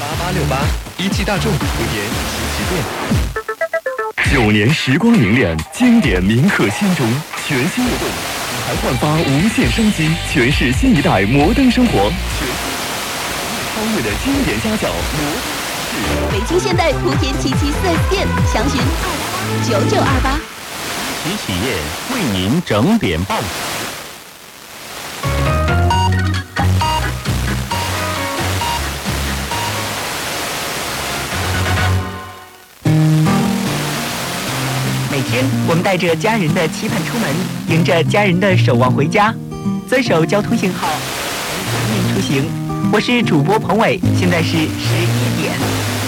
8868，一汽大众莆田实体店。9年时光凝练，经典铭刻心中。全新活动，还焕发无限生机，诠释新一代摩登生活。超越的经典家教， 北京现代莆田77 4S 店，详询2889928。 一企业为您整点报。 每天我们带着家人的期盼出门，迎着家人的守望回家，遵守交通信号，全面出行。我是主播彭伟，现在是11点。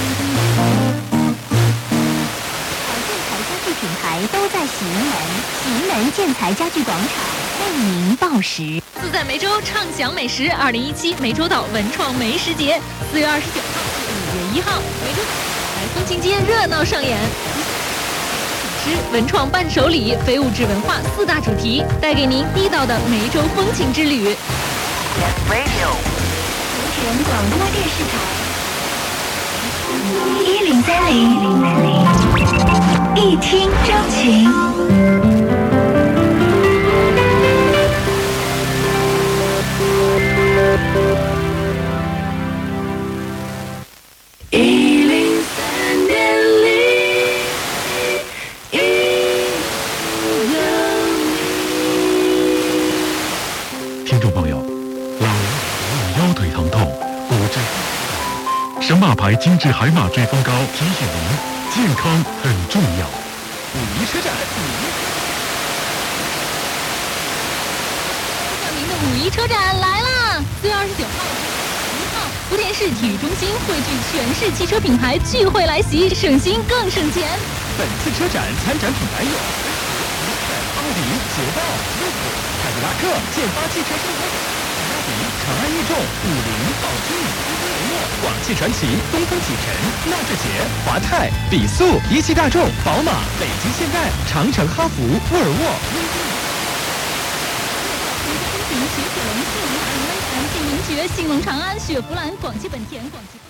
建材家具品牌都在喜盈门，喜盈门建材家具广场为您报时。 自在梅州畅享美食，2017梅州岛文创美食节，4月29号至5月1号，梅州岛风情街热闹上演。文创伴手礼、非物质文化4大主题，带给您地道的梅州风情之旅。 莆田广播电视台1030，一听钟情。 听众朋友，老人腰腿疼痛、骨质，神马牌精致海马追风膏提醒您，健康很重要。 5一车展， 您的5一车展来啦！4月29号至1号，莆田市体育中心汇聚全市汽车品牌聚会来袭，省心更省钱。 本次车展参展品牌有奥迪、捷豹、路虎、凯迪拉克、建发汽车生活、比亚迪、长安逸众、50、宝骏、雷诺、广汽传祺、东风启辰、纳智捷、华泰、比速、一汽大众、宝马、北京现代、长城哈弗、沃尔沃。 雪铁龙、信隆长安、信名爵、信隆长安、雪佛兰、广汽本田、广汽。